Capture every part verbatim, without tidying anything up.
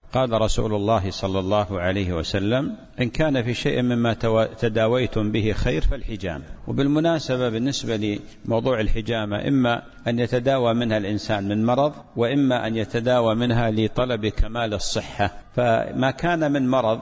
قال رسول الله صلى الله عليه وسلم: إن كان في شيء مما تداويتم به خير فالحجامة. وبالمناسبة بالنسبة لموضوع الحجامة، إما أن يتداوى منها الإنسان من مرض، وإما أن يتداوى منها لطلب كمال الصحة. فما كان من مرض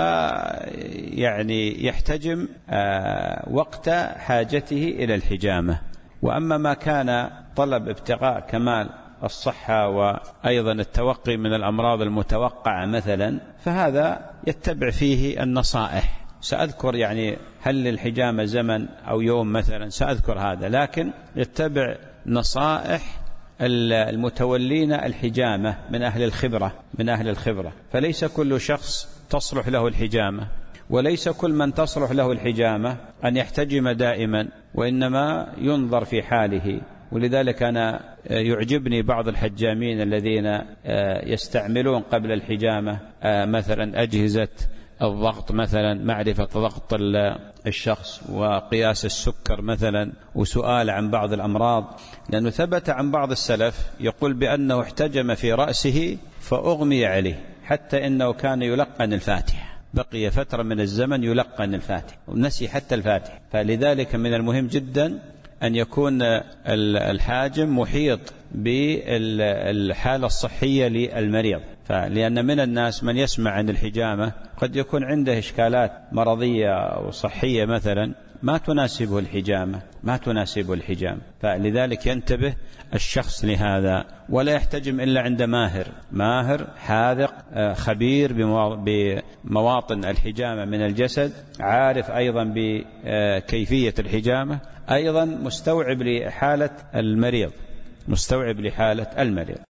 فيعني يحتجم وقت حاجته إلى الحجامة، وأما ما كان طلب ابتغاء كمال الصحة وأيضا التوقي من الأمراض المتوقعة مثلا، فهذا يتبع فيه النصائح. سأذكر يعني هل للحجامة زمن أو يوم مثلا، سأذكر هذا، لكن يتبع نصائح المتولين الحجامة من أهل الخبرة من أهل الخبرة فليس كل شخص تصلح له الحجامة، وليس كل من تصلح له الحجامة أن يحتجم دائما، وإنما ينظر في حاله. ولذلك أنا يعجبني بعض الحجامين الذين يستعملون قبل الحجامة مثلا أجهزة الضغط، مثلا معرفة ضغط الشخص وقياس السكر مثلا وسؤال عن بعض الأمراض، لأنه ثبت عن بعض السلف يقول بأنه احتجم في رأسه فأغمي عليه، حتى إنه كان يلقن الفاتحة، بقي فترة من الزمن يلقن الفاتحة ونسي حتى الفاتحة. فلذلك من المهم جدا أن يكون الحاجم محيط بالحالة الصحية للمريض، لأن من الناس من يسمع عن الحجامة قد يكون عنده إشكالات مرضية أو صحية مثلا ما تناسبه الحجامة ما تناسبه الحجامة فلذلك ينتبه الشخص لهذا، ولا يحتجم إلا عند ماهر ماهر حاذق خبير بمواطن الحجامة من الجسد، عارف أيضا بكيفية الحجامة، أيضا مستوعب لحالة المريض مستوعب لحالة المريض.